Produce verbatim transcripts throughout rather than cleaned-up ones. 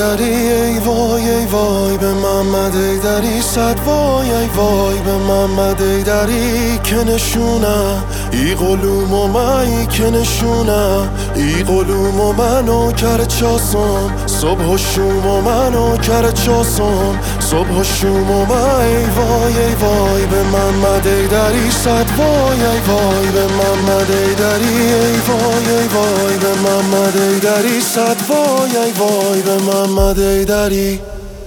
ایدری ای وای ای وای به محمد ایدری صد وای ای وای به محمد ایدری که نشونه ای قلوم و من که نشونه ای قلوم و منو کر چاسم صبح و شوم و منو کر چاسم صبح و شوم و من ای وای ای وای به محمد ایدری صد وای ای وای به محمد ایدری ای وای ای وای به محمد ایدری صد وای ای وای به محمد ایدری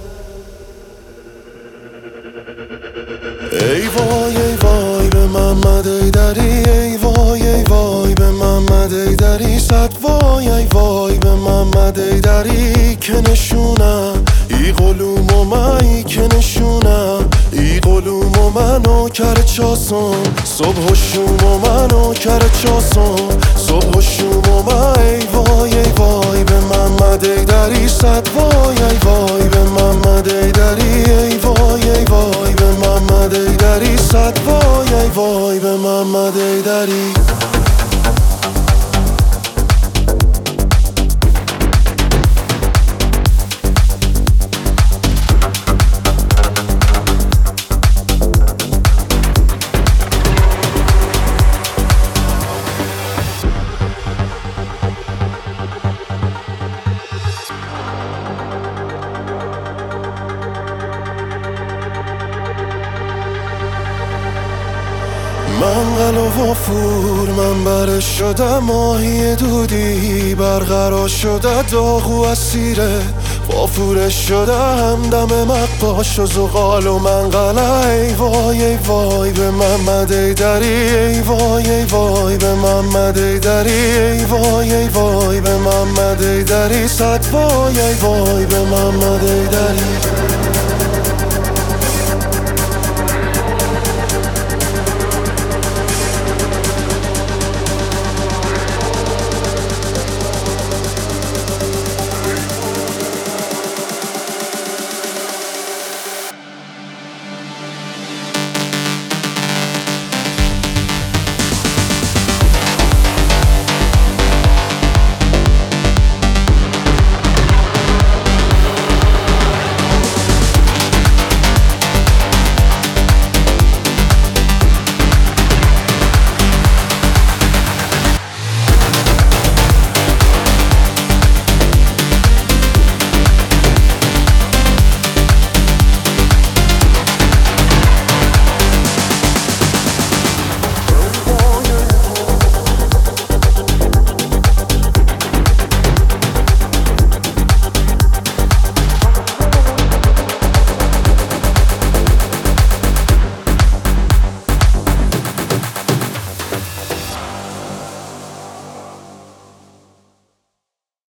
ای وای ای وای به محمد ایدری ای وای ای وای به محمد ایدری صد وای ای وای به محمد ایدری که نشونه ای قلوم و من که نشونه ای قلوم و منو کر چاسم صبح و شوم و منو کر چاسم صبح و شوم و من ای وای ای وای به محمد ایدری صد وای ای وای به محمد ایدری ای وای ای وای به محمد ایدری صد وای ای وای به محمد ایدری من قلب و فور من برش شده ماهی دودی برقرار شده داغ و اسیره وافورش شده همدم مقاش و زغال و منقله ای وای ای وای به محمد ایدری ای وای ای وای به محمد ایدری ای وای ای وای به محمد ایدری صد وای ای وای به محمد ایدری